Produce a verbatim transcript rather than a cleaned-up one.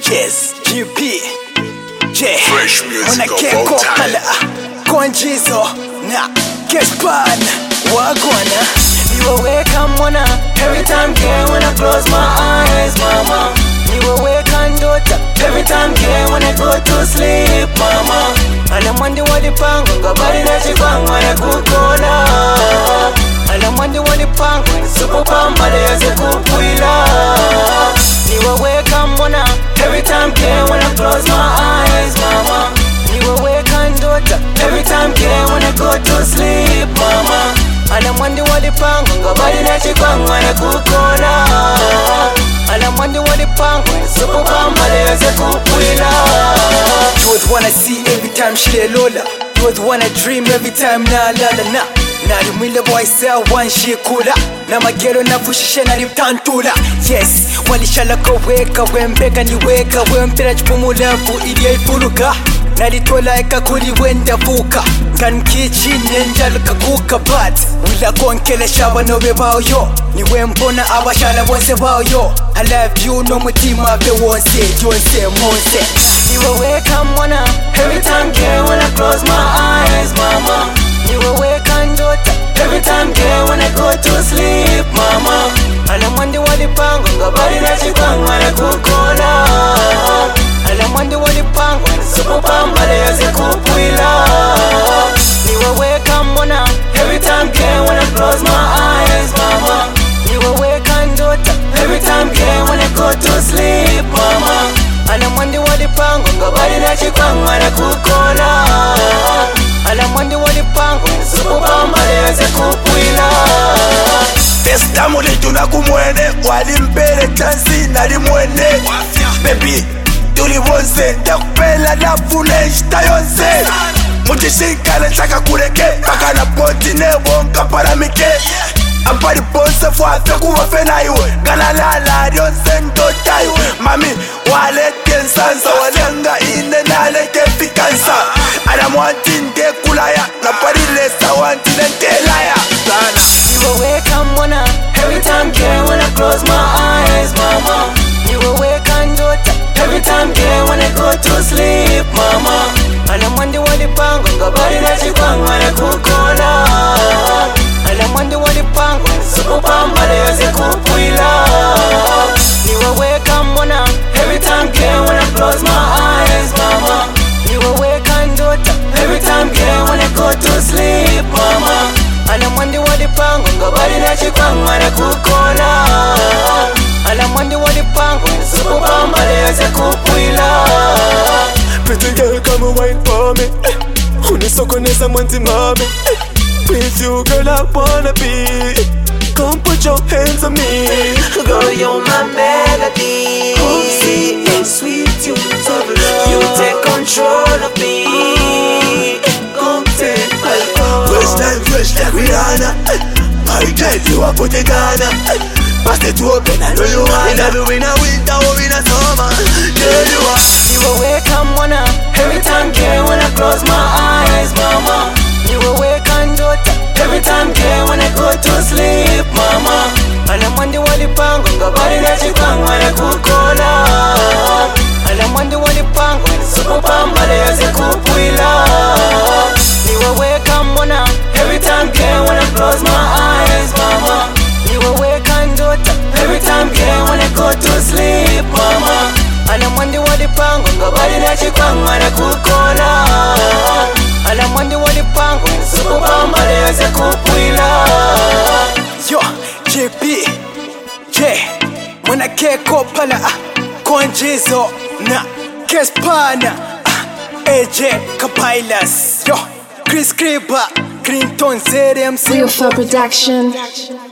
Yes, G P J Fresh music Mwana of all keko time. pala Konjizo na Kespan Wagwana Niwaweka mwana every time care when I close my eyes, mama. Niwaweka ndota every time care when I go to sleep, mama. Alamwandi walipango ngabari na chikwangu wana kukola. Alamwandi walipango nisupo pamba leze kupuila. Niwaweka mwana every time care when I close my eyes, mama. Niwaweka ndota every time care when I go to sleep, mama. Alamwandi walipango ngabari na chikwangu wana kukola. Alamwandi walipango nisupo pamba leze kupuila. You would wanna see every time she lola. You would wanna dream every time na la la na. Na rimwile boy sell one she kula. Na magero na fushisha na rimtantula. Yes, walishala kaweka wembeka niweka wempira chipumulevu ili ifuruka. Nalitola eka kuli wenda fuka. Kan kichi nenjal kaguka but wila konkele shaba no bebao yo. Niwe mbona abashala wonse bao yo. I love you no mutima be wonse jonse monse. Niwaweka mwana every time care when I close my eyes, mama. Niwaweka ndota every time care when I go to sleep, mama. Alamwandi walipango ngabari na chikwangu wana kukola. Alamwandi walipango nisupo pamba leze kupuila. Niwaweka mwana every time care when I close my eyes, mama. Niwaweka ndota every time care when I go to sleep, mama. Alamwandi walipango ngabari na chikwangu wana kukola. Alamwandi walipango nisupo pamba leze kupuila. Testamu lituna kumwene walimpele chansi nalimwene Baby, tuli bonse ndakupela nafune nshita yonse Mujishikale chaka kureke paka na poti nebo nkaparamike Ampari ponse fwafe kuwafe na iwe Galalala yonse ndota iwe Mami, walete nsansa walenga ine naleke fikansa Alamwanti nde kulaya Napari lesa wanti nentelaya Sana Niwaweka mwana every time care when I close my eyes, mama. Niwaweka ndota every time care when I go to sleep, mama. Alamwandi walipango ngabari na chikwangu wana kukola. Alamwandi walipango nisupo pamba leze kupuila. Niwaweka mwana every time care when I close my eyes, mama. Niwaweka ndota every time care when I go to sleep, mama. Alamwandi walipango ngabari na chikwangu wana kukola. Alamwandi walipango nisupo pamba leze kupuila. Pretty girl, come and wine for me. Unisokoneza mwanzi mami. With you, girl, I wanna be. Come put your hands on me. Girl, you're my melody. Sweet and sweet, you love love. You take control of me. Come take control. Fresh time, fresh like Rihanna I tell you I put it Ghana Pass it open, I know you wanna In every winter, winter or in a summer There you are Niwaweka mwana every time care when I close my eyes, mama. Niwaweka ndota every time care when I go to sleep, mama. Alamwandi walipango ngabari na chikwangu wana kukola. Alamwandi walipango nisupo pamba leze kupuila. Niwaweka mwana every time care when I close my eyes, mama. Niwaweka ndota every time care when I go to sleep, mama. Alamwandi walipango ngabari na chikwangu wana kukola. Alamwandi walipango nisupo pamba leze kupuila. Yo, G P J Mwana keko pala Konjizo na Kespana A J Kapailas Yo, Chris Kriba Clinton Z M C Real Fur Production.